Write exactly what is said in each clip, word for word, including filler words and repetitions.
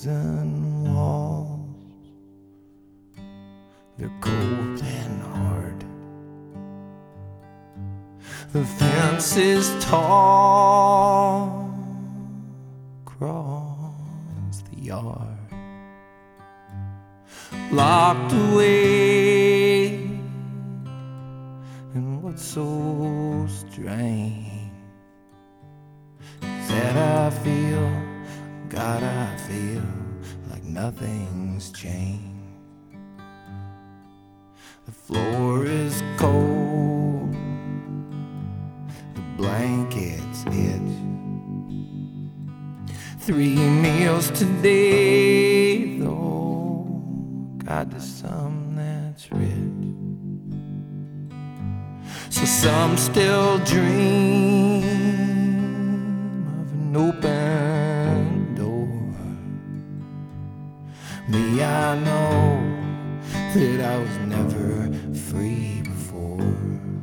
prison walls, they're cold and hard. The fence is tall across the yard, locked away. And what's so strange is that I feel, God, I feel like nothing's changed. The floor is cold, the blankets itch. Three meals today, though, God, there's some that's rich. So some still dream of an open door. Me, I know that I was never free before.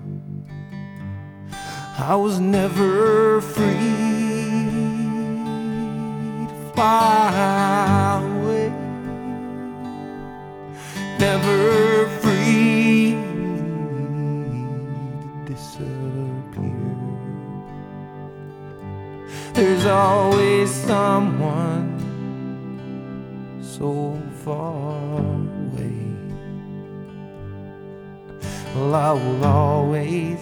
I was never free to fly away, never free to disappear. There's always someone so far away. Well, I will always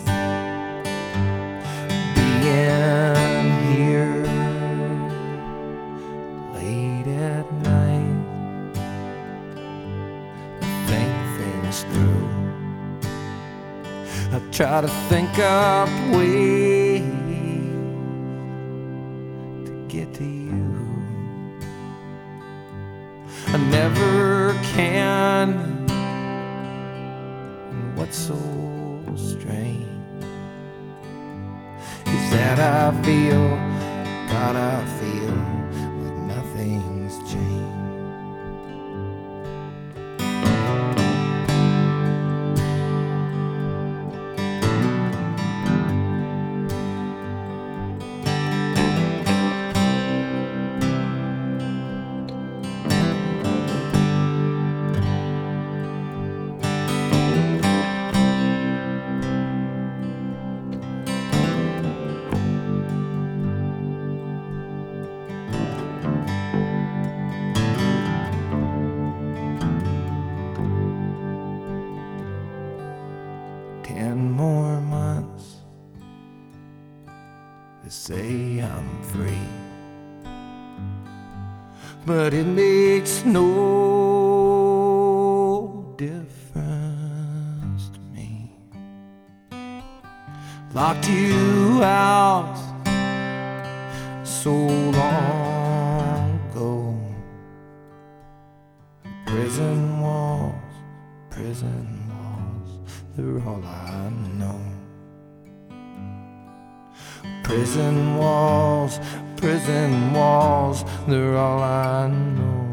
be in here late at night, think things through. I try to think up ways to get to you. I never can. And what's so strange is that I feel, God, I feel like nothing's changed. Ten more months, they say I'm free, but it makes no difference to me. Locked you out so long ago. Prison walls, prison walls, they're all I know. Prison walls, prison walls, they're all I know.